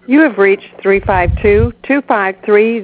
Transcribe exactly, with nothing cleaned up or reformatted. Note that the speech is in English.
You have reached three five two, two five three,